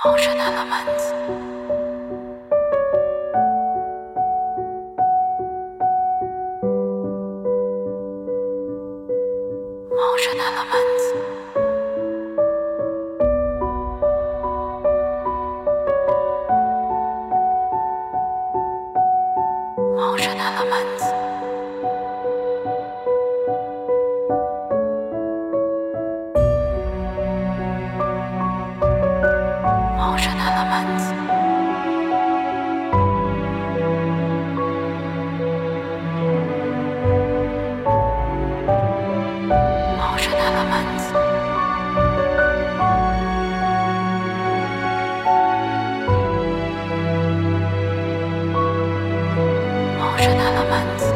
Motion elements. Motion elements. Motion elements. Motion elements. Motion elements. Motion elements.